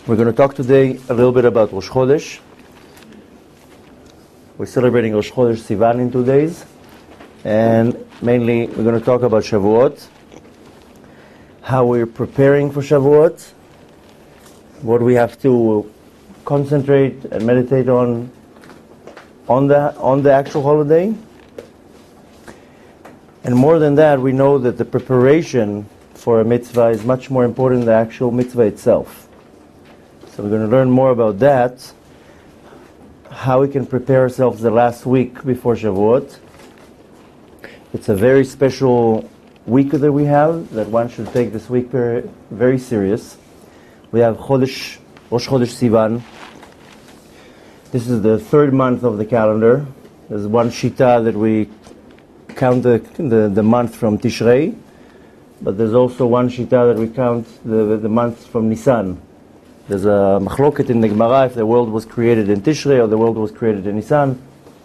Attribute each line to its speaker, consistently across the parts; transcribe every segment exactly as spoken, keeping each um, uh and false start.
Speaker 1: We're going to talk today a little bit about Rosh Chodesh. We're celebrating Rosh Chodesh Sivan in two days. And mainly we're going to talk about Shavuot, how we're preparing for Shavuot, what we have to concentrate and meditate on on the, on the actual holiday. And more than that, we know that the preparation for a mitzvah is much more important than the actual mitzvah itself. So we're going to learn more about that, how we can prepare ourselves the last week before Shavuot. It's a very special week that we have, that one should take this week very, very serious. We have Chodesh, Rosh Chodesh Sivan. This is the third month of the calendar. There's one shita that we count the, the, the month from Tishrei, but there's also one shita that we count the, the month from Nisan. There's a machloket in the Gemara if the world was created in Tishrei or the world was created in Nisan.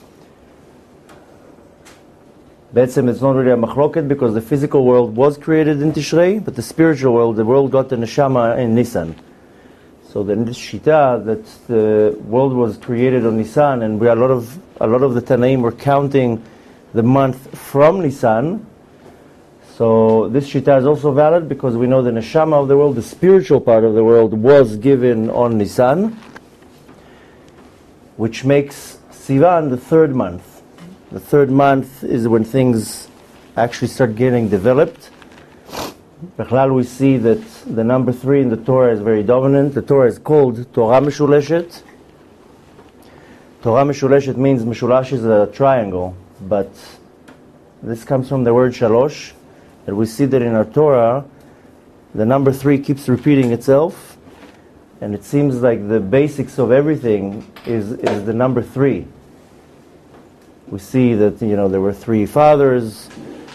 Speaker 1: Be'etzem, it's not really a machloket because the physical world was created in Tishrei, but the spiritual world, the world got the neshama in Nisan. So then this shita that the world was created on Nisan, and we a lot of a lot of the Tanaim were counting the month from Nisan. So this shita is also valid because we know the neshama of the world, the spiritual part of the world, was given on Nisan, which makes Sivan the third month. The third month is when things actually start getting developed. Bechlal, we see that the number three in the Torah is very dominant. The Torah is called Torah Meshuleshet. Torah Meshuleshet means Meshulash is a triangle, but this comes from the word Shalosh. And we see that in our Torah, the number three keeps repeating itself, and it seems like the basics of everything is, is the number three. We see that, you know, there were three fathers.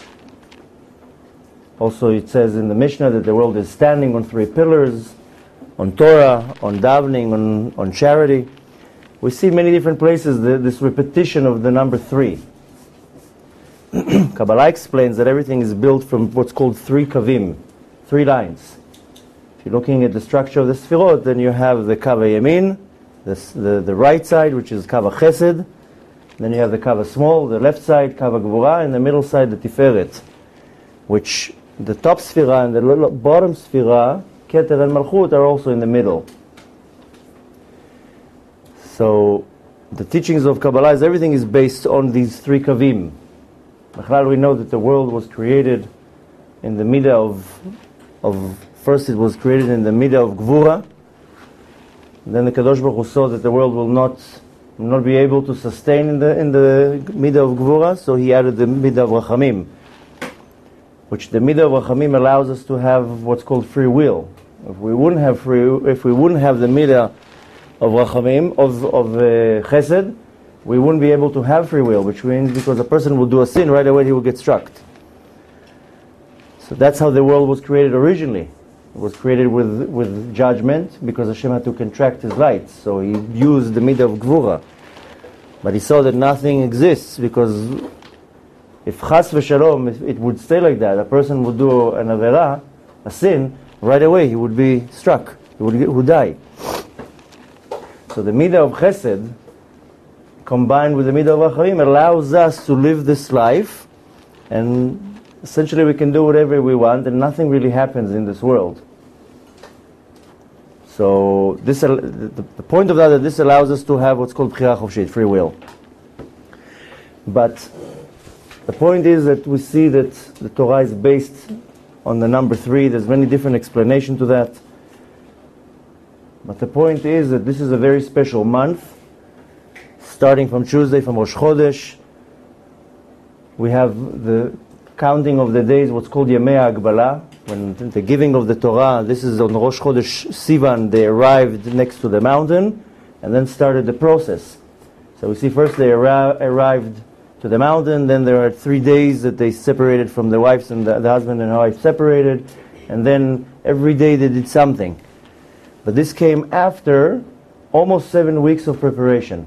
Speaker 1: Also, it says in the Mishnah that the world is standing on three pillars, on Torah, on davening, on, on charity. We see many different places the, this repetition of the number three. Kabbalah explains that everything is built from what's called three kavim, three lines. If you're looking at the structure of the Sfirot, then you have the Kav Yamin, the, the, the right side, which is Kav Chesed. Then you have the Kav Small, the left side, Kav Gvura, and the middle side, the Tiferet, which the top Sfira and the bottom Sfira, Keter and Malchut, are also in the middle. So the teachings of Kabbalah is everything is based on these three kavim. We know that the world was created in the middle of, of first it was created in the middle of Gvura. Then the Kadosh Baruch Hu saw that the world will not will not be able to sustain in the in the middle of Gvura, so he added the middle of Rachamim, which the middle of Rachamim allows us to have what's called free will. If we wouldn't have free, if we wouldn't have the middle of Rachamim of of uh, Chesed, we wouldn't be able to have free will, which means because a person will do a sin, right away he will get struck. So that's how the world was created originally. It was created with with judgment, because Hashem had to contract his light. So he used the middle of Gvura. But he saw that nothing exists, because if Chas v'Shalom, if it would stay like that, a person would do an Avera, a sin, right away he would be struck. He would, he would die. So the middle of Chesed, combined with the middle of Rachamim, allows us to live this life, and essentially we can do whatever we want, and nothing really happens in this world. So this, the, the point of that is that this allows us to have what's called Bchira Chofshit, free will. But the point is that we see that the Torah is based on the number three. There's many different explanations to that. But the point is that this is a very special month. Starting from Tuesday, from Rosh Chodesh, we have the counting of the days, what's called Yemei Ha'Agbalah, when the giving of the Torah. This is on Rosh Chodesh Sivan. They arrived next to the mountain and then started the process. So we see first they arri- arrived to the mountain, then there are three days that they separated from the wives, and the, the husband and wife separated, and then every day they did something. But this came after almost seven weeks of preparation.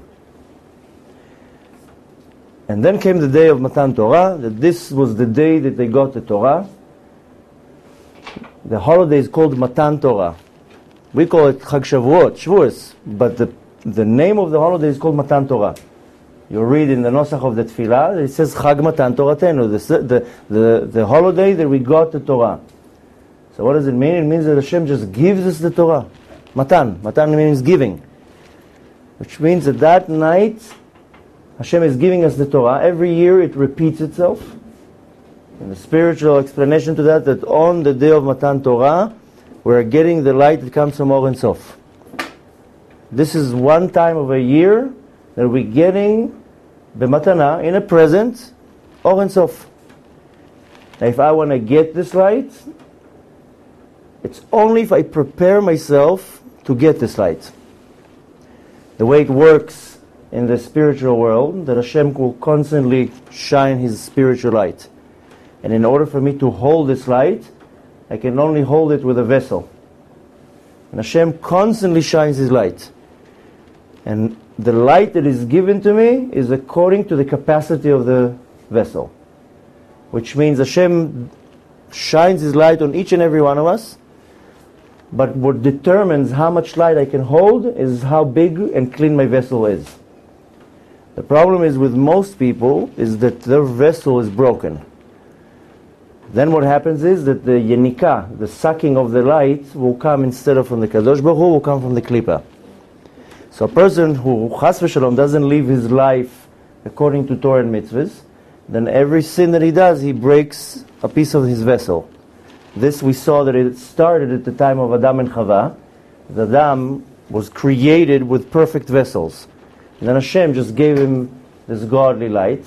Speaker 1: And then came the day of Matan Torah, that this was the day that they got the Torah. The holiday is called Matan Torah. We call it Chag Shavuot, Shavuos, but the, the name of the holiday is called Matan Torah. You read in the Nosach of the Tefillah, it says Chag Matan Toratenu, the, the, the, the holiday that we got the Torah. So what does it mean? It means that Hashem just gives us the Torah. Matan. Matan means giving. Which means that that night, Hashem is giving us the Torah. Every year it repeats itself. And the spiritual explanation to that, that on the day of Matan Torah, we're getting the light that comes from Or Ein Sof. This is one time of a year that we're getting the Matana in a present, Or Ein Sof. Now if I want to get this light, it's only if I prepare myself to get this light. The way it works in the spiritual world, that Hashem will constantly shine His spiritual light. And in order for me to hold this light, I can only hold it with a vessel. And Hashem constantly shines His light. And the light that is given to me is according to the capacity of the vessel. Which means Hashem shines His light on each and every one of us. But what determines how much light I can hold is how big and clean my vessel is. The problem is with most people is that their vessel is broken. Then what happens is that the yenika, the sucking of the light, will come instead of from the Kadosh Baruch Hu, will come from the Klippa. So a person who, chas v'shalom, doesn't live his life according to Torah and mitzvahs, then every sin that he does, he breaks a piece of his vessel. This we saw that it started at the time of Adam and Chava. The Adam was created with perfect vessels. And then Hashem just gave him this godly light.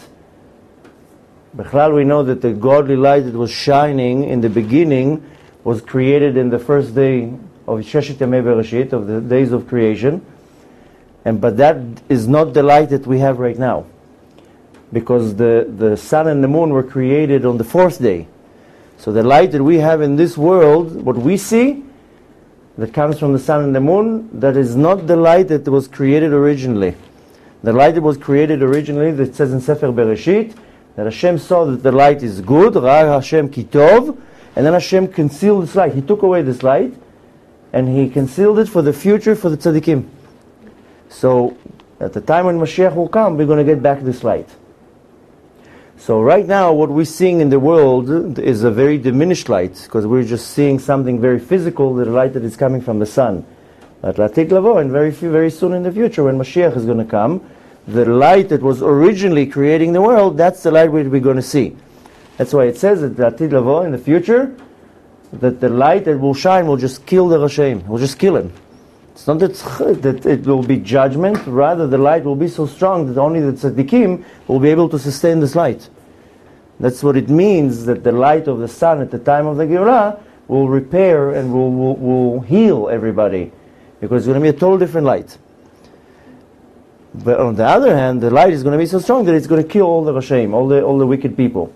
Speaker 1: Bechlal, we know that the godly light that was shining in the beginning was created in the first day of Sheshet Yamei Bereshit, of the days of creation. And but that is not the light that we have right now. Because the, the sun and the moon were created on the fourth day. So the light that we have in this world, what we see, that comes from the sun and the moon, that is not the light that was created originally. The light that was created originally, that says in Sefer Bereshit, that Hashem saw that the light is good, Ra Hashem ki tov, and then Hashem concealed this light. He took away this light, and He concealed it for the future, for the tzaddikim. So, at the time when Mashiach will come, we're going to get back this light. So right now, what we're seeing in the world is a very diminished light, because we're just seeing something very physical, the light that is coming from the sun. But Latik Lavo, and very few, very soon in the future, when Mashiach is going to come, the light that was originally creating the world, that's the light we're going to see. That's why it says that Latik Lavo, in the future, that the light that will shine will just kill the Rashaim, will just kill him. It's not that, that it will be judgment, rather the light will be so strong that only the tzaddikim will be able to sustain this light. That's what it means, that the light of the sun at the time of the Geulah will repair and will, will, will heal everybody. Because it's going to be a total different light. But on the other hand, the light is going to be so strong that it's going to kill all the Rashaim, all the, all the wicked people.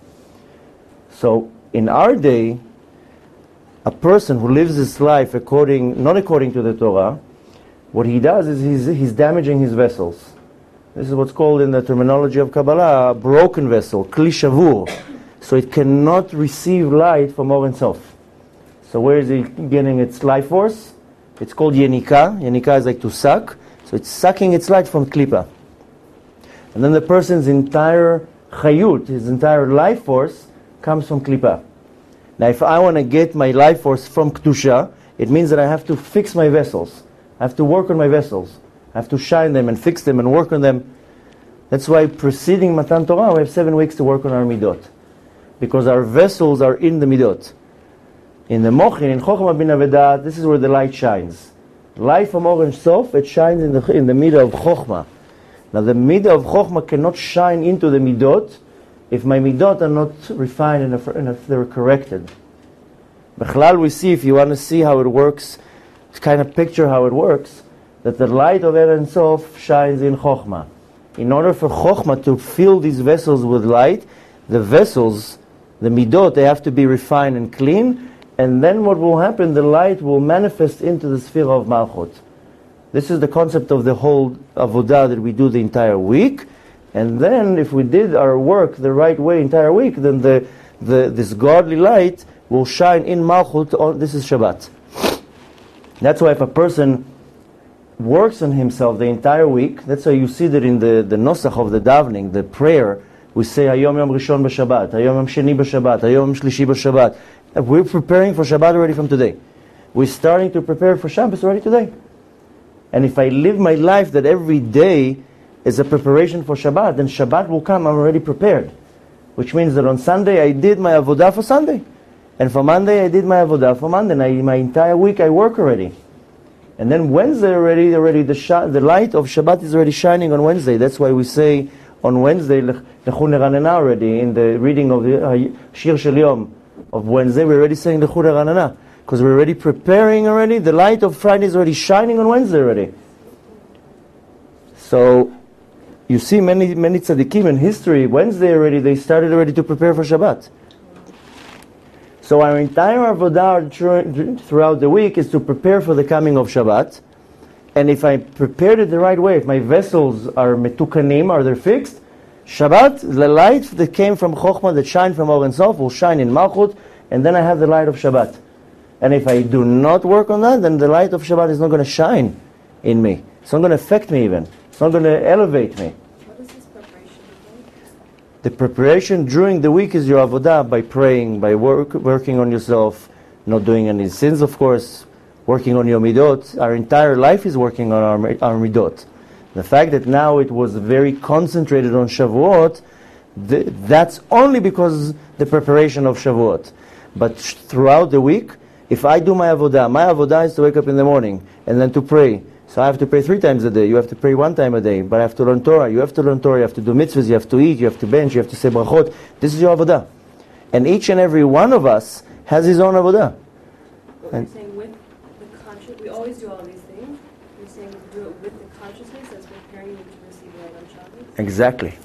Speaker 1: So in our day, a person who lives his life according, not according to the Torah, what he does is he's, he's damaging his vessels. This is what's called in the terminology of Kabbalah, a broken vessel, kli shavur. So it cannot receive light from Or Ein Sof. So where is it getting its life force? It's called yenika. Yenika is like to suck. So it's sucking its light from Klippa. And then the person's entire chayut, his entire life force, comes from Klippa. Now if I want to get my life force from Kedusha, it means that I have to fix my vessels. I have to work on my vessels. I have to shine them and fix them and work on them. That's why preceding Matan Torah, we have seven weeks to work on our midot. Because our vessels are in the midot. In the Mochin, in Chochmah Bina V'Da'at, this is where the light shines. Light from Or Ein Sof, it shines in the, in the middle of Chochmah. Now the middle of Chochmah cannot shine into the midot if my midot are not refined and if, and if they're corrected. Bechlal, we see, if you want to see how it works, kind of picture how it works, that the light of Or Ein Sof shines in Chochmah. In order for Chochmah to fill these vessels with light, the vessels, the midot, they have to be refined and clean, and then what will happen, the light will manifest into the sphere of Malchut. This is the concept of the whole avodah that we do the entire week, and then if we did our work the right way entire week, then the, the this godly light will shine in Malchut on, this is Shabbat. That's why if a person works on himself the entire week, that's why you see that in the, the nosach of the davening, the prayer, we say Hayom Yom Rishon b'Shabbat, Hayom Yom Sheni b'Shabbat, Hayom Yom Shlishi b'Shabbat. We're preparing for Shabbat already from today. We're starting to prepare for Shabbos already today. And if I live my life that every day is a preparation for Shabbat, then Shabbat will come, I'm already prepared. Which means that on Sunday I did my avodah for Sunday. And for Monday I did my avodah for Monday. And I, my entire week I work already. And then Wednesday already, already the, sh- the light of Shabbat is already shining on Wednesday. That's why we say on Wednesday, Lechu Neranena already, in the reading of the uh, Shir Shel Yom of Wednesday, we're already saying Lechu Neranena. Because we're already preparing already. The light of Friday is already shining on Wednesday already. So, you see many many tzaddikim in history, Wednesday already, they started already to prepare for Shabbat. So our entire avodah throughout the week is to prepare for the coming of Shabbat. And if I prepared it the right way, if my vessels are metukanim, are they fixed, Shabbat, the light that came from Chokhmah, that shined from Or Ein Sof, will shine in Malchut, and then I have the light of Shabbat. And if I do not work on that, then the light of Shabbat is not going to shine in me. It's not going to affect me even. It's not going to elevate me.
Speaker 2: What is this preparation about?
Speaker 1: The preparation during the week is your avodah, by praying, by work, working on yourself, not doing any sins, of course, working on your midot. Our entire life is working on our, our midot. The fact that now it was very concentrated on Shavuot, th- that's only because the preparation of Shavuot. But sh- throughout the week, if I do my avodah, my avodah is to wake up in the morning and then to pray. So I have to pray three times a day. You have to pray one time a day. But I have to learn Torah. You have to learn Torah. You have to do mitzvahs. You have to eat. You have to bench. You have to say brachot. This is your avodah. And each and every one of us has his own avodah.
Speaker 2: But you're saying with the conscious, we always do all these things. You're saying we do it with the consciousness that's preparing you to receive light on Shabbos?
Speaker 1: Exactly.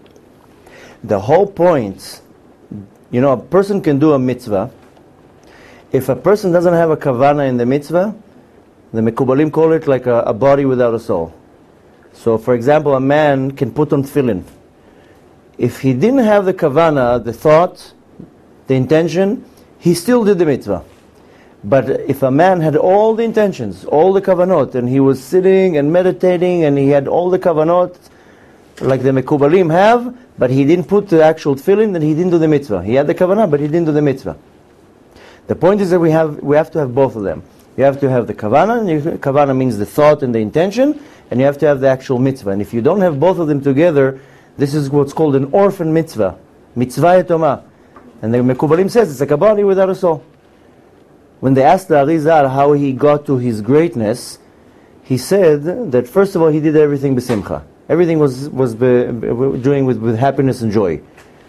Speaker 1: The whole point, you know, a person can do a mitzvah. If a person doesn't have a kavanah in the mitzvah, the Mekubalim call it like a, a body without a soul. So, for example, a man can put on tefillin. If he didn't have the kavanah, the thought, the intention, he still did the mitzvah. But if a man had all the intentions, all the kavanot, and he was sitting and meditating, and he had all the kavanot, like the Mekubalim have, but he didn't put the actual tefillin, then he didn't do the mitzvah. He had the kavanah, but he didn't do the mitzvah. The point is that we have we have to have both of them. You have to have the kavanah, and you, kavanah means the thought and the intention, and you have to have the actual mitzvah. And if you don't have both of them together, this is what's called an orphan mitzvah, mitzvah yatomah. And the Mekubalim says it's like a body without a soul. When they asked the Arizal how he got to his greatness, he said that first of all he did everything b'simcha. Everything was was be, be, doing with, with happiness and joy.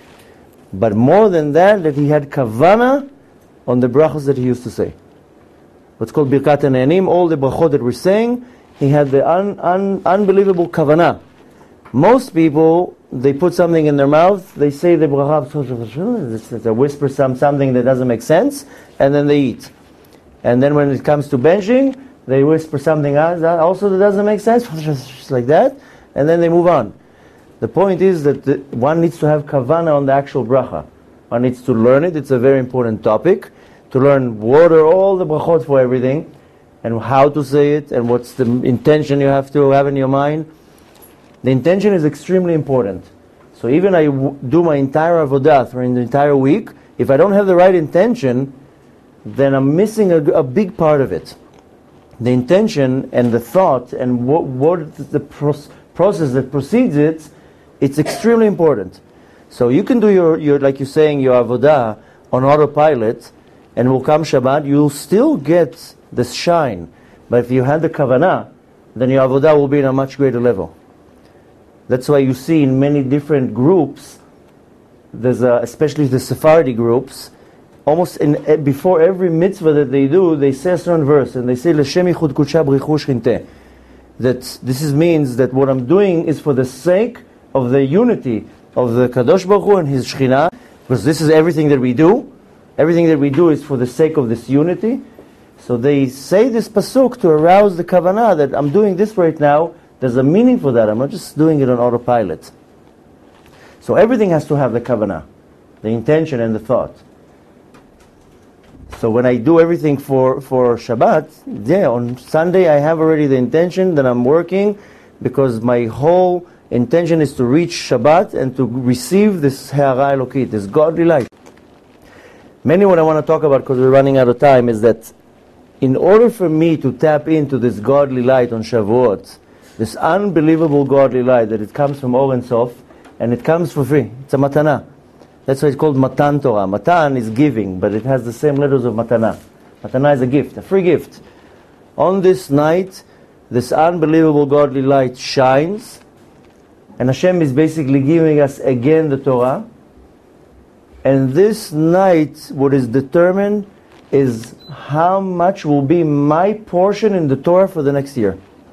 Speaker 1: But more than that, that he had kavanah on the brachos that he used to say. What's called Birkat HaNe'anim, all the brachot that we're saying, he had the un, un, unbelievable kavanah. Most people, they put something in their mouth, they say the bracha, they whisper some, something that doesn't make sense, and then they eat. And then when it comes to benching, they whisper something else, also that doesn't make sense, just like that, and then they move on. The point is that the, one needs to have kavanah on the actual bracha. One needs to learn it, it's a very important topic. To learn what are all the brachot for everything, and how to say it, and what's the intention you have to have in your mind. The intention is extremely important. So even I w- do my entire avodah for the entire week, if I don't have the right intention, then I'm missing a, a big part of it. The intention and the thought and what, what the pro- process that precedes it, it's extremely important. So you can do your, your like you're saying, your avodah on autopilot, and will come Shabbat, you'll still get the shine. But if you had the kavanah, then your avodah will be in a much greater level. That's why you see in many different groups, there's a, especially the Sephardi groups, almost in, before every mitzvah that they do, they say a certain verse, and they say, L'shem yichud kudsha b'richu shchinteh. That this is, means that what I'm doing is for the sake of the unity of the Kadosh Baruch Hu and His Shekhinah, because this is everything that we do. Everything that we do is for the sake of this unity. So they say this pasuk to arouse the kavanah that I'm doing this right now. There's a meaning for that. I'm not just doing it on autopilot. So everything has to have the kavanah, the intention and the thought. So when I do everything for, for Shabbat, yeah, on Sunday I have already the intention that I'm working, because my whole intention is to reach Shabbat and to receive this Ha'ara Elokit, this godly light. Mainly what I want to talk about, because we're running out of time, is that in order for me to tap into this godly light on Shavuot, this unbelievable godly light that it comes from Or Ein Sof, and it comes for free. It's a matana. That's why it's called Matan Torah. Matan is giving, but it has the same letters of matana. Matana is a gift, a free gift. On this night, this unbelievable godly light shines, and Hashem is basically giving us again the Torah. And this night, what is determined is how much will be my portion in the Torah for the next year.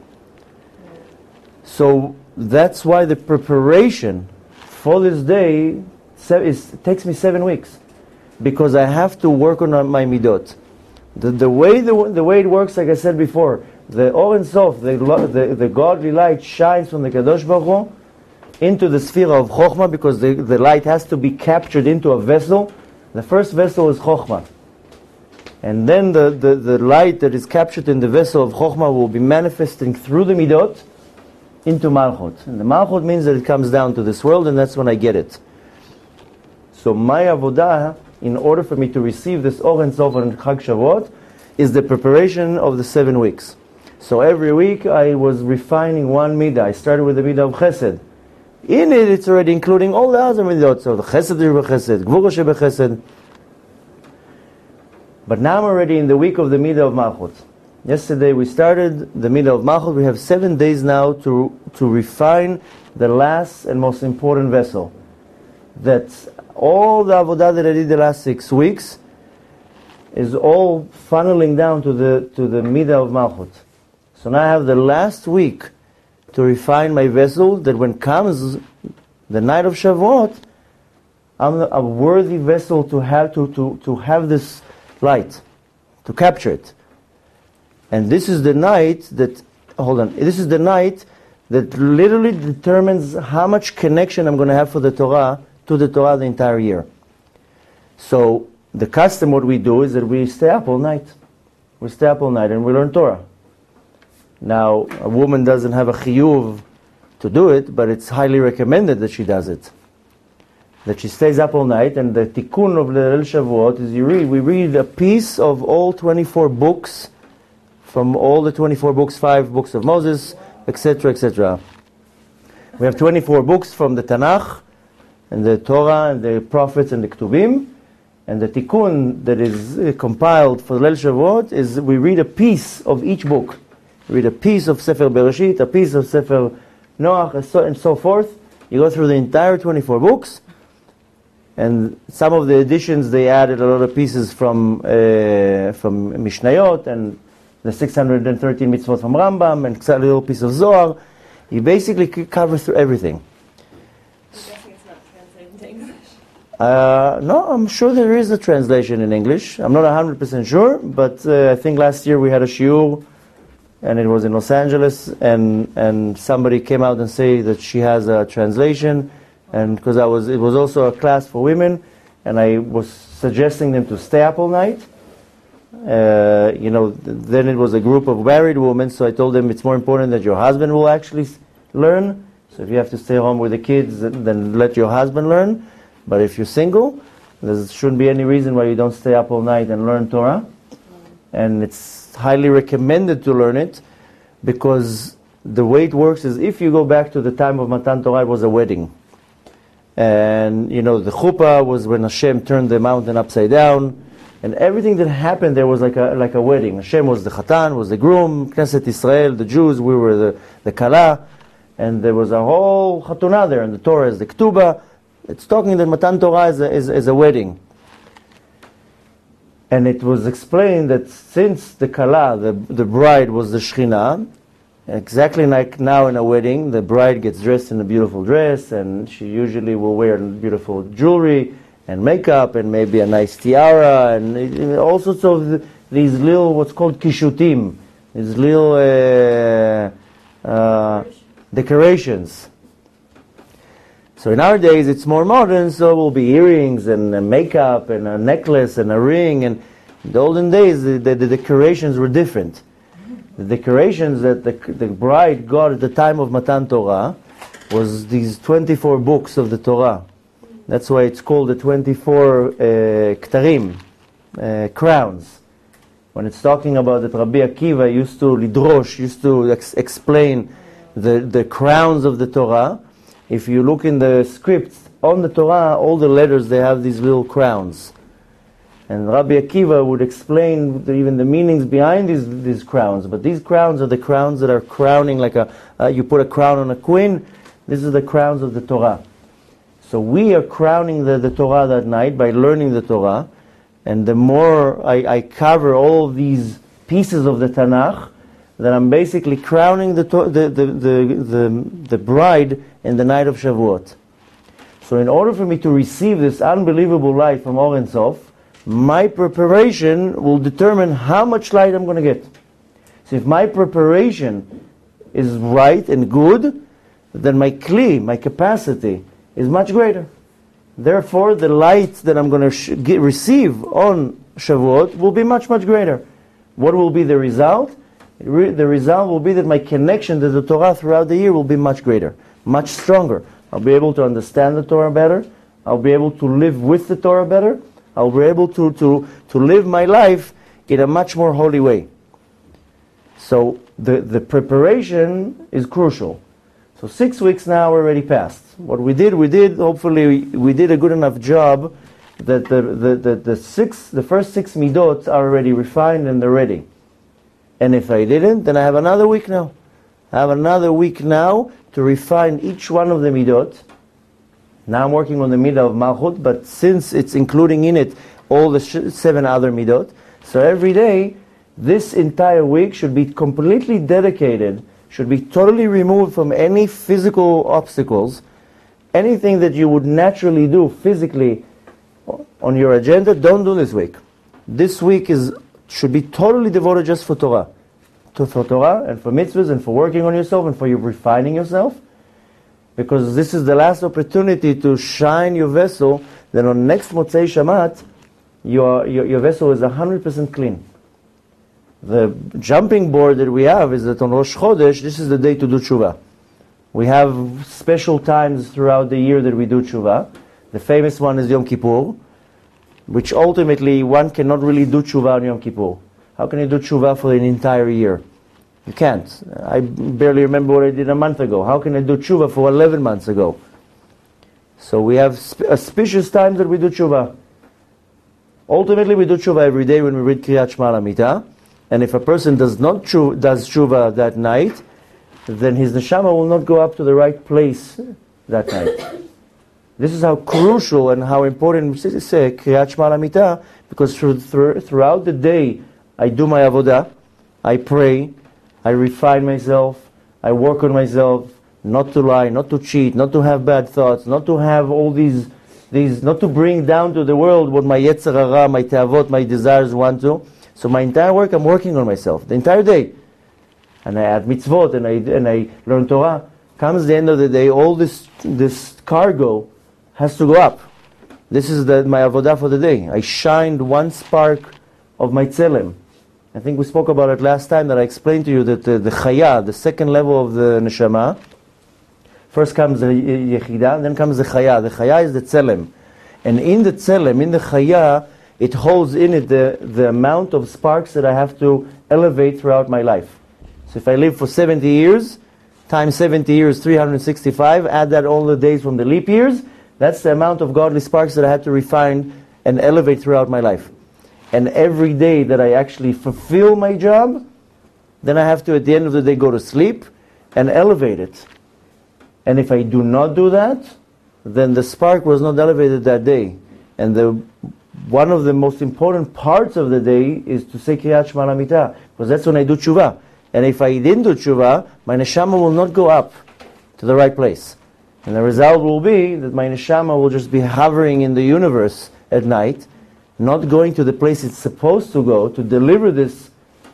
Speaker 1: So that's why the preparation for this day is, it takes me seven weeks, because I have to work on my midot. The, the way the, the way it works, like I said before, the Or Ein Sof, the, the the godly light shines from the Kadosh Baruch Hu into the sphere of Chokhmah, because the, the light has to be captured into a vessel. The first vessel is Chokhmah. And then the, the, the light that is captured in the vessel of Chokhmah will be manifesting through the Midot into Malchut. And the Malchut means that it comes down to this world, and that's when I get it. So my avodah, in order for me to receive this Or Ein Sof on Chag Shavuot, is the preparation of the seven weeks. So every week I was refining one midah. I started with the midah of Chesed. In it, it's already including all the other midot, so the Chesed Shebechesed, Gvura Shebechesed. But now I'm already in the week of the midah of Malchut. Yesterday we started the midah of Malchut. We have seven days now to to refine the last and most important vessel. That all the avodah that I did the last six weeks is all funneling down to the to the midah of Malchut. So now I have the last week to refine my vessel, that when comes the night of Shavuot, I'm a worthy vessel to have to, to, to have this light, to capture it. And this is the night that, hold on, this is the night that literally determines how much connection I'm going to have for the Torah, to the Torah the entire year. So the custom, what we do is that we stay up all night. We stay up all night and we learn Torah. Now, a woman doesn't have a chiyuv to do it, but it's highly recommended that she does it. That she stays up all night, and the tikkun of the Leil Shavuot is you read, we read a piece of all twenty-four books, from all the twenty-four books, five books of Moses, et cetera, et cetera. We have twenty-four books from the Tanakh, and the Torah, and the prophets, and the Ketuvim, and the tikkun that is uh, compiled for the Leil Shavuot is we read a piece of each book. Read a piece of Sefer Bereshit, a piece of Sefer Noach, and so, and so forth. You go through the entire twenty-four books, and some of the editions, they added a lot of pieces from uh, from Mishnayot, and the six hundred thirteen mitzvot from Rambam, and a little piece of Zohar. You basically cover through everything.
Speaker 2: I'm guessing it's not translated to English.
Speaker 1: Uh, no, I'm sure there is a translation in English. I'm not one hundred percent sure, but uh, I think last year we had a shiur, and it was in Los Angeles, and, and somebody came out and say that she has a translation, and because I was, it was also a class for women, and I was suggesting them to stay up all night. Uh, you know, th- then it was a group of married women, so I told them it's more important that your husband will actually s- learn. So if you have to stay home with the kids, then, then let your husband learn. But if you're single, there shouldn't be any reason why you don't stay up all night and learn Torah. And it's highly recommended to learn it, because the way it works is, if you go back to the time of Matan Torah, it was a wedding. And, you know, the chuppah was when Hashem turned the mountain upside down, and everything that happened there was like a like a wedding. Hashem was the chatan, was the groom, Knesset Israel, the Jews, we were the, the kala, and there was a whole chatunah there, and the Torah is the ketubah. It's talking that Matan Torah is a, is, is a wedding. And it was explained that since the kala, the, the bride, was the Shekhinah, exactly like now in a wedding, the bride gets dressed in a beautiful dress, and she usually will wear beautiful jewelry and makeup and maybe a nice tiara and uh, all sorts of the, these little, what's called kishutim, these little uh, uh, decorations. So in our days it's more modern, so it will be earrings and a makeup and a necklace and a ring, and In the olden days, the, the, the decorations were different. The decorations that the, the bride got at the time of Matan Torah was these twenty-four books of the Torah. That's why it's called the twenty-four uh, ktarim, uh, crowns. When it's talking about that Rabbi Akiva used to lidrosh, used to ex- explain the, the crowns of the Torah, if you look in the scripts on the Torah, all the letters, they have these little crowns. And Rabbi Akiva would explain the, even the meanings behind these these crowns. But these crowns are the crowns that are crowning like a, uh, you put a crown on a queen. This is the crowns of the Torah. So we are crowning the, the Torah that night by learning the Torah. And the more I, I cover all these pieces of the Tanakh, then I'm basically crowning the, the, the, the, the, the bride in the night of Shavuot. So in order for me to receive this unbelievable light from Or Ein Sof, my preparation will determine how much light I'm going to get. So if my preparation is right and good, then my kli, my capacity, is much greater. Therefore, the light that I'm going to sh- get, receive on Shavuot will be much, much greater. What will be the result? Re- the result will be that my connection to the Torah throughout the year will be much greater, much stronger. I'll be able to understand the Torah better. I'll be able to live with the Torah better. I'll be able to, to, to live my life in a much more holy way. So the, the preparation is crucial. So six weeks now already passed. What we did, we did, hopefully we, we did a good enough job that the, the, the, the, six, the first six midot are already refined and they're ready. And if I didn't, then I have another week now. I have another week now to refine each one of the midot. Now I'm working on the midah of Malchut, but since it's including in it all the sh- seven other midot, so every day, this entire week should be completely dedicated, should be totally removed from any physical obstacles. Anything that you would naturally do physically on your agenda, don't do this week. This week is should be totally devoted just for Torah. To, for Torah and for mitzvahs and for working on yourself and for you refining yourself. Because this is the last opportunity to shine your vessel, then on next Motzei Shamat, your, your, your vessel is one hundred percent clean. The jumping board that we have is that on Rosh Chodesh, this is the day to do tshuva. We have special times throughout the year that we do tshuva. The famous one is Yom Kippur, which ultimately one cannot really do tshuva on Yom Kippur. How can you do tshuva for an entire year? You can't. I barely remember what I did a month ago. How can I do tshuva for eleven months ago? So we have sp- auspicious times that we do tshuva. Ultimately, we do tshuva every day when we read Kriyat Shema L'Amita. And if a person does not tshuva, does tshuva that night, then his neshama will not go up to the right place that night. This is how crucial and how important it is Kriyat Shema L'Amita, because through, through, throughout the day, I do my avodah, I pray, I refine myself, I work on myself, not to lie, not to cheat, not to have bad thoughts, not to have all these, these, not to bring down to the world what my yetzer hara, my te'avot, my desires want to. So my entire work, I'm working on myself, the entire day. And I add mitzvot, and I, and I learn Torah. Comes the end of the day, all this, this cargo has to go up. This is the, my avodah for the day. I shined one spark of my tzelem. I think we spoke about it last time that I explained to you that the, the chaya, the second level of the neshama, first comes the yechida, then comes the chaya. The chaya is the tzelem. And in the tzelem, in the chaya, it holds in it the, the amount of sparks that I have to elevate throughout my life. So if I live for seventy years, times seventy years, three hundred sixty-five, add that all the days from the leap years, that's the amount of godly sparks that I have to refine and elevate throughout my life. And every day that I actually fulfill my job, then I have to, at the end of the day, go to sleep and elevate it. And if I do not do that, then the spark was not elevated that day. And the one of the most important parts of the day is to say Kriyat Shema L'Amita, because that's when I do tshuva. And if I didn't do tshuva, my neshama will not go up to the right place. And the result will be that my neshama will just be hovering in the universe at night, not going to the place it's supposed to go to deliver this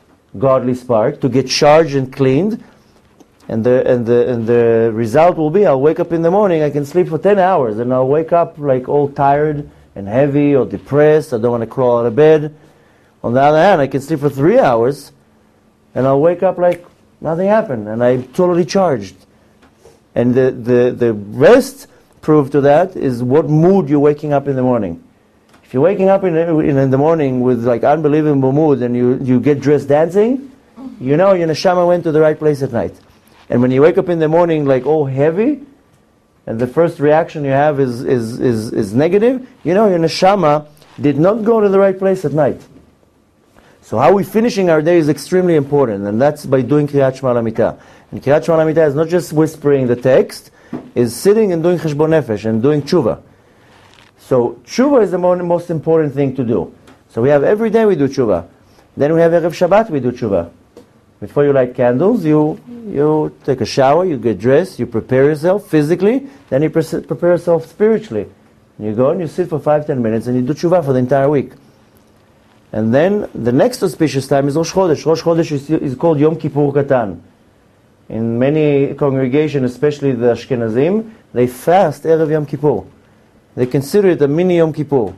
Speaker 1: godly spark, to get charged and cleaned. And the and the and the result will be I'll wake up in the morning, I can sleep for ten hours, and I'll wake up like all tired and heavy or depressed, I don't want to crawl out of bed. On the other hand, I can sleep for three hours, and I'll wake up like nothing happened, and I'm totally charged. And the, the, the rest proof to that is what mood you're waking up in the morning. If you're waking up in, in, in the morning with like unbelievable mood and you, you get dressed dancing, you know your neshama went to the right place at night. And when you wake up in the morning like all heavy, and the first reaction you have is, is, is, is negative, you know your neshama did not go to the right place at night. So how we finishing our day is extremely important, and that's by doing Kriyat Shema L'Mitah. And Kriyat Shema L'Mitah is not just whispering the text, is sitting and doing Cheshbon Nefesh and doing tshuva. So tshuva is the mo- most important thing to do. So we have every day we do tshuva. Then we have Erev Shabbat we do tshuva. Before you light candles, you you take a shower, you get dressed, you prepare yourself physically, then you pre- prepare yourself spiritually. And you go and you sit for five, ten minutes and you do tshuva for the entire week. And then the next auspicious time is Rosh Chodesh. Rosh Chodesh is, is called Yom Kippur Katan. In many congregations, especially the Ashkenazim, they fast Erev Yom Kippur. They consider it a mini Yom Kippur.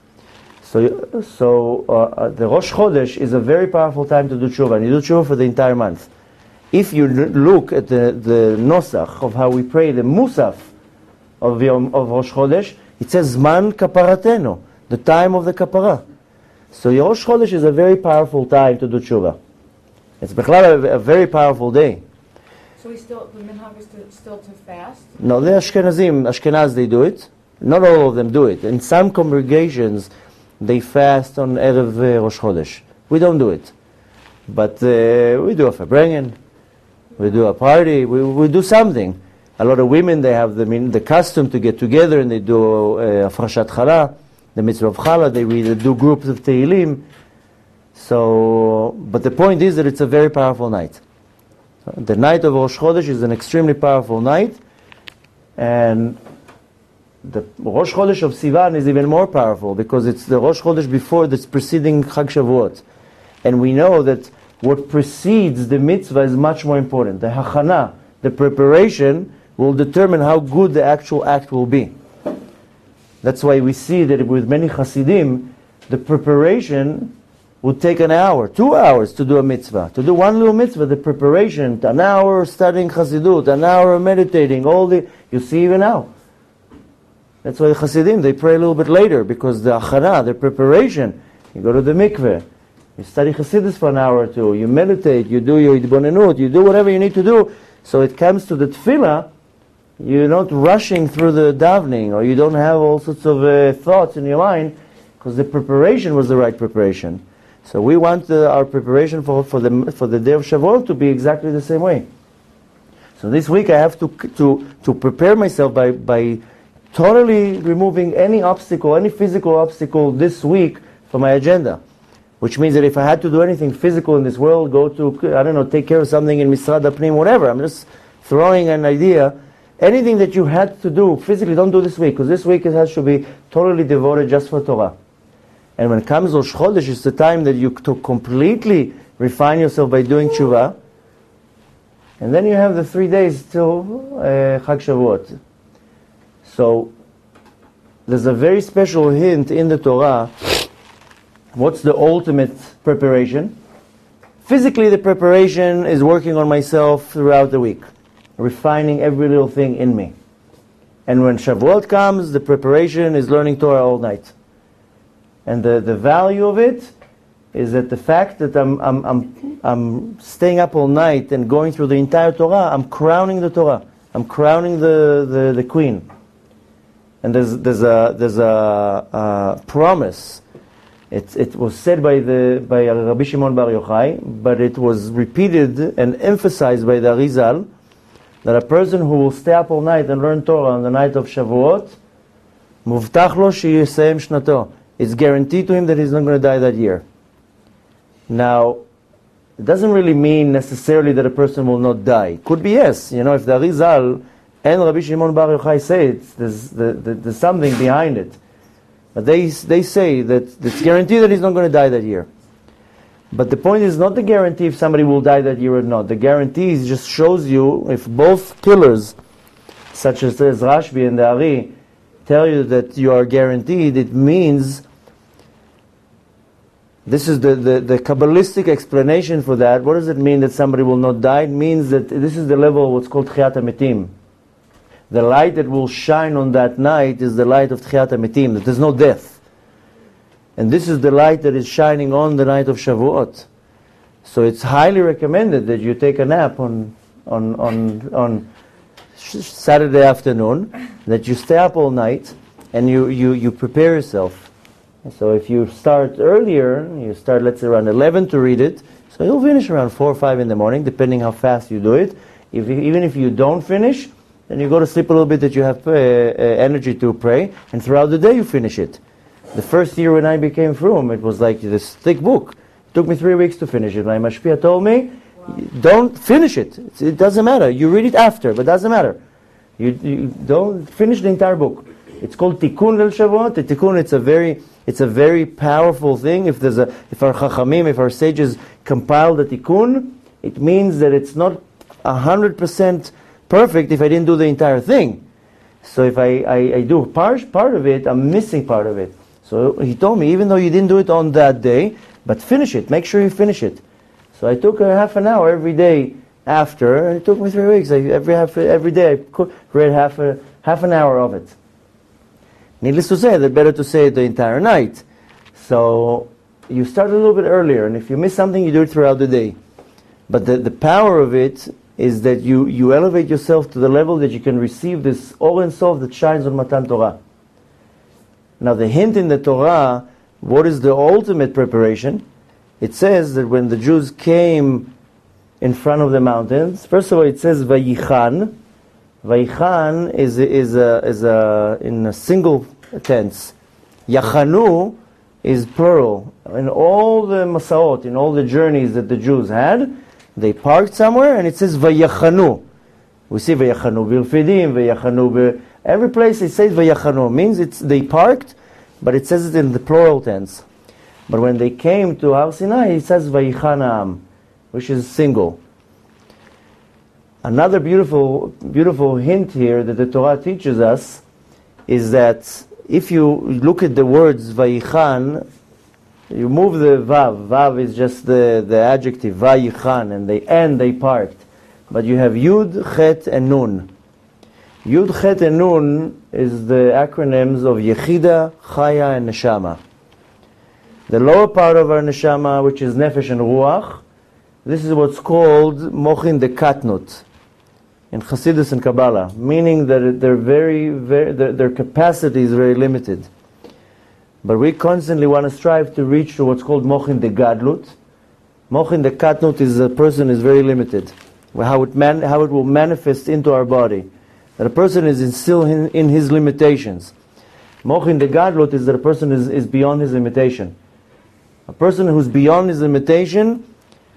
Speaker 1: So, so uh, the Rosh Chodesh is a very powerful time to do tshuva, and you do tshuva for the entire month. If you l- look at the, the nosach of how we pray the Musaf of, Yom, of Rosh Chodesh, it says Zman Kaparatenu, the time of the Kapara. So your Rosh Chodesh is a very powerful time to do tshuva. It's bechlal a, a very powerful day.
Speaker 3: So we still, the minhag is to, still to fast?
Speaker 1: No, the Ashkenazim, Ashkenaz, they do it. Not all of them do it. In some congregations, they fast on Erev uh, Rosh Chodesh. We don't do it. But uh, we do a Farbrengen, we do a party, we, we do something. A lot of women, they have the, the custom to get together and they do uh, Afrashat Chala, the mitzvah of Chala, they, they do groups of Tehillim. So, but the point is that it's a very powerful night. The night of Rosh Chodesh is an extremely powerful night, and the Rosh Chodesh of Sivan is even more powerful because it's the Rosh Chodesh before that's preceding Chag Shavuot. And we know that what precedes the mitzvah is much more important. The hachana, the preparation, will determine how good the actual act will be. That's why we see that with many Hasidim, the preparation would take an hour, two hours to do a mitzvah. To do one little mitzvah, the preparation, an hour studying Chassidut, an hour meditating, all the, you see even now. That's why the Hasidim, they pray a little bit later, because the achana, the preparation, you go to the mikveh, you study Chassidus for an hour or two, you meditate, you do your idbonenut, you do whatever you need to do. So it comes to the tefillah, you're not rushing through the davening, or you don't have all sorts of uh, thoughts in your mind, because the preparation was the right preparation. So we want uh, our preparation for, for, the, for the day of Shavuot to be exactly the same way. So this week I have to, to, to prepare myself by, by totally removing any obstacle, any physical obstacle this week from my agenda. Which means that if I had to do anything physical in this world, go to, I don't know, take care of something in Misrad HaPnim, whatever, I'm just throwing an idea. Anything that you had to do physically, don't do this week, because this week it has to be totally devoted just for Torah. And when it comes to Rosh Chodesh, it's the time that you to completely refine yourself by doing tshuva. And then you have the three days till uh, Chag Shavuot. So, there's a very special hint in the Torah. What's the ultimate preparation? Physically, the preparation is working on myself throughout the week, refining every little thing in me. And when Shavuot comes, the preparation is learning Torah all night. And the, the value of it is that the fact that I'm, I'm, I'm, I'm staying up all night and going through the entire Torah, I'm crowning the Torah. I'm crowning the, the, the queen. And there's, there's a, there's a, a promise. It, it was said by, the, by Rabbi Shimon Bar Yochai, but it was repeated and emphasized by the Arizal, that a person who will stay up all night and learn Torah on the night of Shavuot, muvtach lo sheyesayem shnato. It's guaranteed to him that he's not going to die that year. Now, it doesn't really mean necessarily that a person will not die. Could be yes. You know, if the Arizal and Rabbi Shimon Bar Yochai say it, there's, there's something behind it. But they, they say that it's guaranteed that he's not going to die that year. But the point is not the guarantee if somebody will die that year or not. The guarantee just shows you if both pillars, such as Rashbi and the Ari, tell you that you are guaranteed, it means This is the, the, the Kabbalistic explanation for that. What does it mean that somebody will not die? It means that this is the level of what's called Tchiyat HaMetim. The light that will shine on that night is the light of Tchiyat HaMetim, that there's no death. And this is the light that is shining on the night of Shavuot. So it's highly recommended that you take a nap on on on on Saturday afternoon, that you stay up all night, and you, you, you prepare yourself. So if you start earlier, you start, let's say, around eleven to read it, so you'll finish around four or five in the morning, depending how fast you do it. If you, even if you don't finish, then you go to sleep a little bit that you have uh, uh, energy to pray, and throughout the day you finish it. The first year when I became frum, it was like this thick book. It took me three weeks to finish it. My mashpia told me, wow, don't finish it. It's, it doesn't matter. You read it after, but it doesn't matter. You, you don't finish the entire book. It's called Tikkun Leil Shavuot. The Tikkun, it's a very, it's a very powerful thing. If there's a, if our Chachamim, if our sages compile the Tikkun, it means that it's not a hundred percent perfect if I didn't do the entire thing. So if I, I, I do part, part of it, I'm missing part of it. So he told me, even though you didn't do it on that day, but finish it. Make sure you finish it. So I took a half an hour every day after, and it took me three weeks. I, every half, every day I read half a, half an hour of it. Needless to say, that better to say it the entire night. So you start a little bit earlier, and if you miss something, you do it throughout the day. But the, the power of it is that you, you elevate yourself to the level that you can receive this Or Ein Sof that shines on Matan Torah. Now the hint in the Torah, what is the ultimate preparation? It says that when the Jews came in front of the mountains, first of all it says Vayichan. Vayichan is, is, a, is a, in a single tense. Yachanu is plural. In all the Masaot, in all the journeys that the Jews had, they parked somewhere and it says Vayachanu. We see Vayachanu Bilfidim, Vayachanu. Every place it says Vayachanu, means it's they parked, but it says it in the plural tense. But when they came to Har Sinai, it says Vayichanam, which is single. Another beautiful, beautiful hint here that the Torah teaches us is that if you look at the words Vayichan, you move the Vav. Vav is just the, the adjective, Vayichan, and they and they parked. But you have Yud, Chet, and Nun. Yud, Chet, and Nun is the acronyms of Yechida, Chaya, and Neshama. The lower part of our Neshama, which is Nefesh and Ruach, this is what's called Mochin de Katnut in Chassidus and Kabbalah, meaning that they're very, very their, their capacity is very limited. But we constantly want to strive to reach to what's called Mochin de Gadlut. Mochin de Katnut is a person is very limited. How it, man, how it will manifest into our body. That a person is in still in, in his limitations. Mochin de Gadlut is that a person is, is beyond his limitation. A person who's beyond his limitation,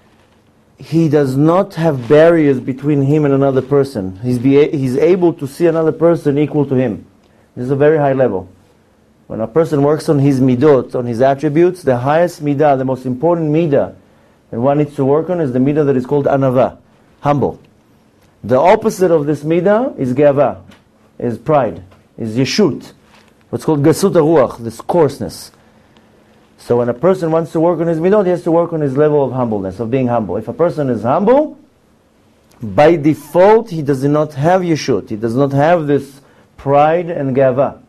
Speaker 1: he does not have barriers between him and another person. He's, be, he's able to see another person equal to him. This is a very high level. When a person works on his midot, on his attributes, the highest midah, the most important midah that one needs to work on is the midah that is called anava, humble. The opposite of this midah is gava, is pride, is yeshut, what's called gasut haruach, this coarseness. So when a person wants to work on his midot, he has to work on his level of humbleness, of being humble. If a person is humble, by default he does not have yeshut, he does not have this pride and gava.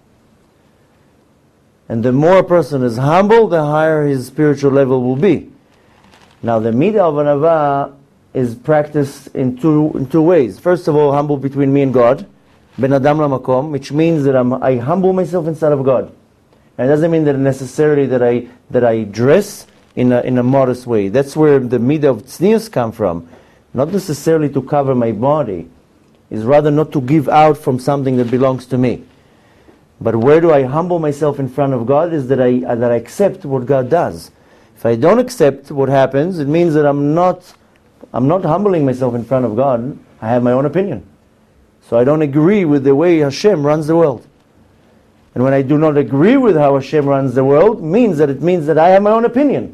Speaker 1: And the more a person is humble, the higher his spiritual level will be. Now the midah of anava is practiced in two in two ways. First of all, humble between me and God, ben adam lamakom, which means that I'm, I humble myself inside of God. And it doesn't mean that necessarily that I that I dress in a in a modest way. That's where the midah of tznius come from. Not necessarily to cover my body, is rather not to give out from something that belongs to me. But where do I humble myself in front of God is that I uh, that I accept what God does. If I don't accept what happens, it means that I'm not I'm not humbling myself in front of God. I have my own opinion. So I don't agree with the way Hashem runs the world. And when I do not agree with how Hashem runs the world, means that it means that I have my own opinion.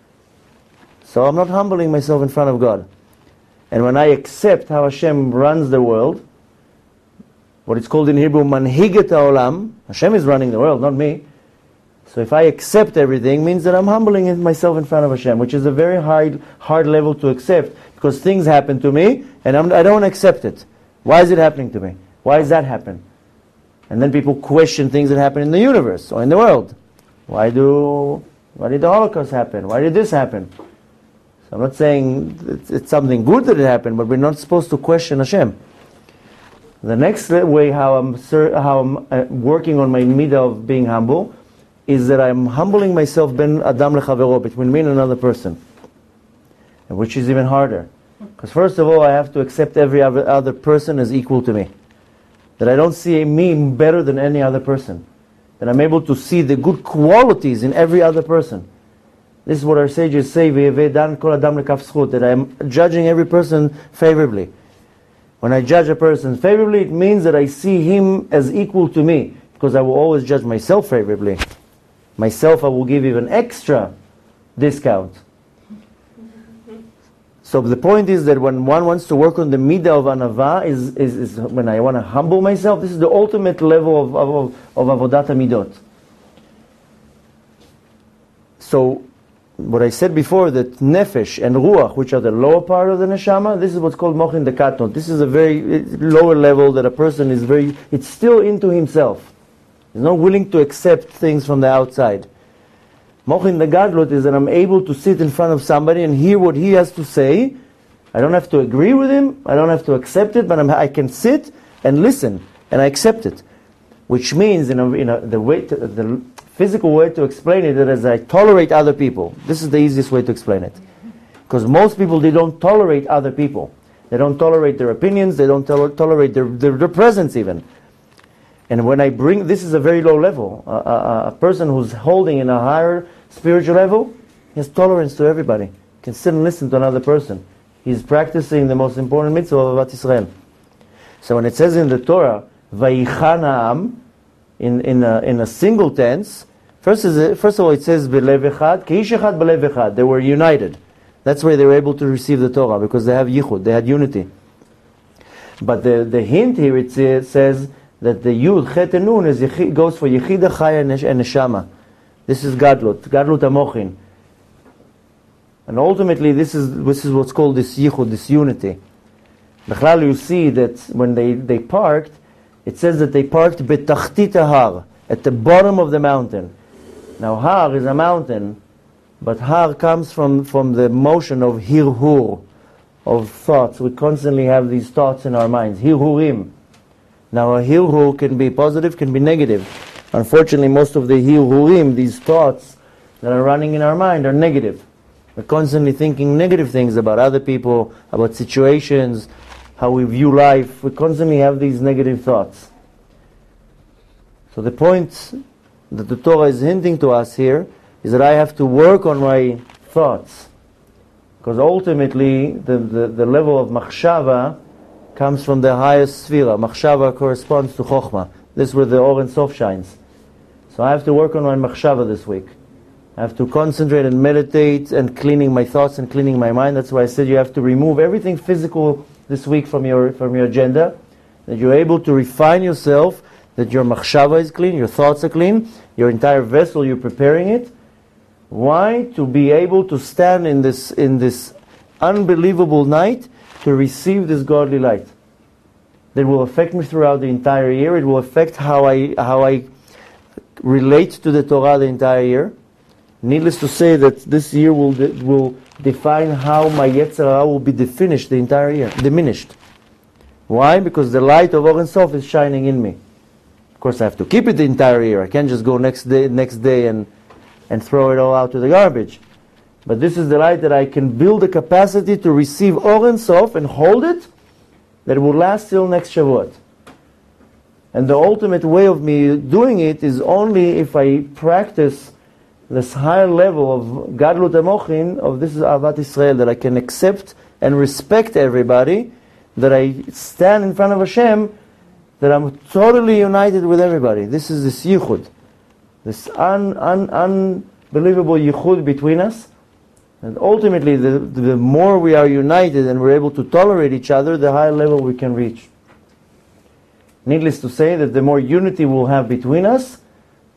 Speaker 1: So I'm not humbling myself in front of God. And when I accept how Hashem runs the world, what it's called in Hebrew, manhiget haolam, Hashem is running the world, not me. So if I accept everything, means that I'm humbling myself in front of Hashem, which is a very hard, hard level to accept, because things happen to me, and I'm, I don't accept it. Why is it happening to me? Why does that happen? And then people question things that happen in the universe or in the world. Why do, why did the Holocaust happen? Why did this happen? So I'm not saying it's, it's something good that it happened, but we're not supposed to question Hashem. The next way how I'm, how I'm uh, working on my midah of being humble is that I'm humbling myself ben adam lechavero, between me and another person, which is even harder. Because first of all, I have to accept every other, other person as equal to me. That I don't see me better than any other person. That I'm able to see the good qualities in every other person. This is what our sages say, "Ve'edan kol adam lekaf zchut," that I'm judging every person favorably. When I judge a person favorably, it means that I see him as equal to me, because I will always judge myself favorably. Myself, I will give even extra discount. So the point is that when one wants to work on the midah of anava, is, is, is when I want to humble myself, this is the ultimate level of, of, of avodat hamidot. So, what I said before, that nefesh and ruach, which are the lower part of the neshama, this is what's called mochin dekatnon. This is a very lower level that a person is very, it's still into himself. He's not willing to accept things from the outside. Mochin the gadlut is that I'm able to sit in front of somebody and hear what he has to say. I don't have to agree with him, I don't have to accept it, but I'm, I can sit and listen, and I accept it. Which means, in, a, in a, the, way to, the physical way to explain it, that as I tolerate other people. This is the easiest way to explain it. Because most people, they don't tolerate other people. They don't tolerate their opinions, they don't tol- tolerate their, their, their presence even. And when I bring, this is a very low level. Uh, a, a person who's holding in a higher spiritual level, he has tolerance to everybody. He can sit and listen to another person. He's practicing the most important mitzvah of Avat Yisrael. So when it says in the Torah, Vayichan ha'am, in, in, a, in a single tense, first, is a, first of all it says, Belev echad, Keish echad belev echad. They were united. That's why they were able to receive the Torah, because they have yichud, they had unity. But the, the hint here, it says, that the Yud, Chet, and Nun is, goes for Yechida, Chaya, and Neshama. This is Gadlut, Gadlut Amochin. And ultimately, this is this is what's called this Yichud, this unity. Bechlal, you see that when they, they parked, it says that they parked Betachtit Har, at the bottom of the mountain. Now, Har is a mountain, but Har comes from, from the motion of Hirhur, of thoughts. We constantly have these thoughts in our minds, Hirhurim. Now a hirhur can be positive, can be negative. Unfortunately, most of the hirhurim, these thoughts that are running in our mind, are negative. We're constantly thinking negative things about other people, about situations, how we view life. We constantly have these negative thoughts. So the point that the Torah is hinting to us here is that I have to work on my thoughts. Because ultimately, the, the, the level of machshava comes from the highest sphera. Machshava corresponds to Chokhmah. This is where the Or Ein Sof shines. So I have to work on my machshava this week. I have to concentrate and meditate and cleaning my thoughts and cleaning my mind. That's why I said you have to remove everything physical this week from your from your agenda. That you're able to refine yourself, that your machshava is clean, your thoughts are clean, your entire vessel, you're preparing it. Why? To be able to stand in this in this unbelievable night to receive this godly light that will affect me throughout the entire year. It will affect how I how I relate to the Torah the entire year. Needless to say that this year will de- will define how my Yetzer Hara will be diminished the entire year. Diminished. Why? Because the light of Or Ein Sof is shining in me. Of course, I have to keep it the entire year. I can't just go next day next day and and throw it all out to the garbage. But this is the light that I can build the capacity to receive Or Ein Sof and hold it, that it will last till next Shavuot. And the ultimate way of me doing it is only if I practice this higher level of Gadlut Amochin, of this is Avat Yisrael, that I can accept and respect everybody, that I stand in front of Hashem, that I'm totally united with everybody. This is this yichud, this un, un, unbelievable yichud between us. And ultimately, the, the more we are united and we're able to tolerate each other, the higher level we can reach. Needless to say that the more unity we'll have between us,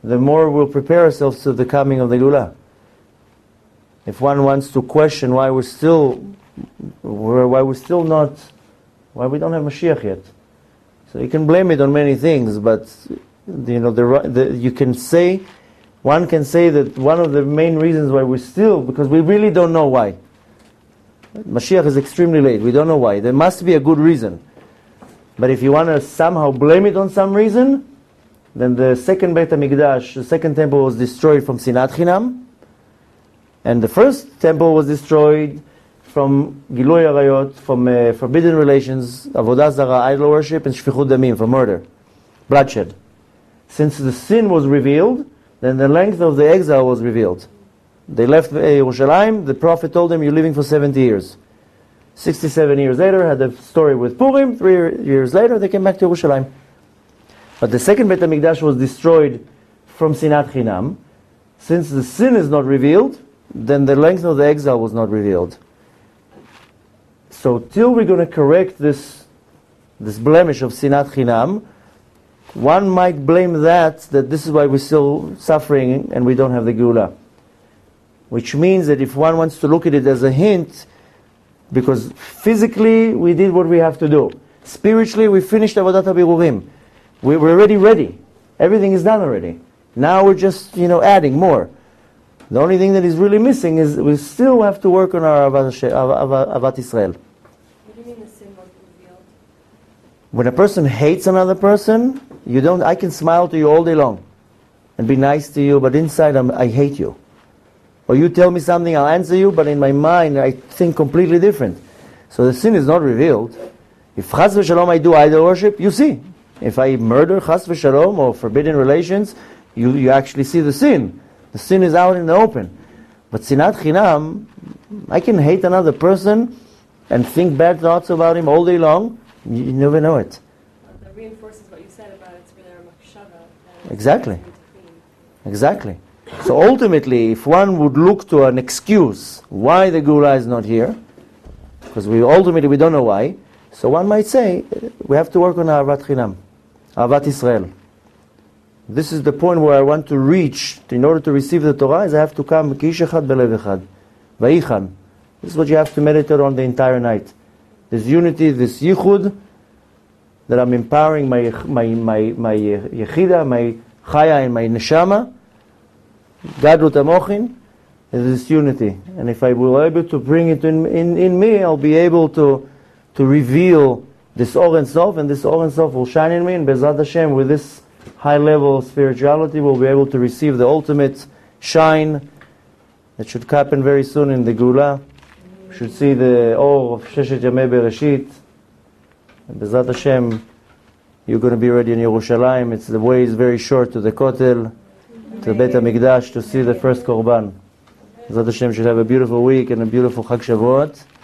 Speaker 1: the more we'll prepare ourselves to the coming of the Geulah. If one wants to question why we're still, why we're still not, why we don't have Mashiach yet, so you can blame it on many things, but you know, the, the you can say, one can say that one of the main reasons why we're still, because we really don't know why. Mashiach is extremely late. We don't know why. There must be a good reason. But if you want to somehow blame it on some reason, then the second Beit HaMikdash, the second temple, was destroyed from Sinat Chinam, and the first temple was destroyed from Gilui Arayot, from uh, forbidden relations, Avodah Zarah, idol worship, and Shfichut Damim, from murder, bloodshed. Since the sin was revealed, then the length of the exile was revealed. They left uh, Yerushalayim, the prophet told them, you're living for seventy years. sixty-seven years later, had the story with Purim, three years later, they came back to Yerushalayim. But the second Beit HaMikdash was destroyed from Sinat Chinam. Since the sin is not revealed, then the length of the exile was not revealed. So till we're going to correct this, this blemish of Sinat Chinam, one might blame that, that this is why we're still suffering and we don't have the Geulah. Which means that if one wants to look at it as a hint, because physically we did what we have to do. Spiritually we finished Avodat HaBirurim. We we're already ready. Everything is done already. Now we're just, you know, adding more. The only thing that is really missing is we still have to work on our Avat, Avat Israel.
Speaker 2: What do you mean the sin wasn't revealed?
Speaker 1: When a person hates another person, you don't. I can smile to you all day long and be nice to you, but inside I'm, I hate you. Or you tell me something, I'll answer you, but in my mind I think completely different. So the sin is not revealed. If chas v'shalom I do idol worship, you see. If I murder chas v'shalom or forbidden relations, you, you actually see the sin. The sin is out in the open. But sinat chinam, I can hate another person and think bad thoughts about him all day long. You, you never know it.
Speaker 2: That reinforces what you said about it's really our makshava.
Speaker 1: Exactly. Exactly. So ultimately, if one would look to an excuse why the Geulah is not here, because we ultimately we don't know why, so one might say we have to work on Ahavat Chinam, Ahavat Israel. This is the point where I want to reach in order to receive the Torah. Is I have to come Ki ish echad belev echad, Vayichan. This is what you have to meditate on the entire night. This unity, this yichud, that I'm empowering my my my my yechida, my chaya, and my neshama. Gadlut Amochin is this unity, and if I will be able to bring it in, in, in me, I'll be able to to reveal this Or Ein Sof, and this Or Ein Sof will shine in me, and Bezrat Hashem, with this high level of spirituality, we'll be able to receive the ultimate shine that should happen very soon in the Geulah. We should see the Or of Sheshet Yamei Bereshit, and Bezrat Hashem, you're going to be ready in Yerushalayim. It's the way is very short to the Kotel, to Beit HaMikdash, to see the first Korban. Bezrat Hashem should have a beautiful week and a beautiful Chag Shavuot.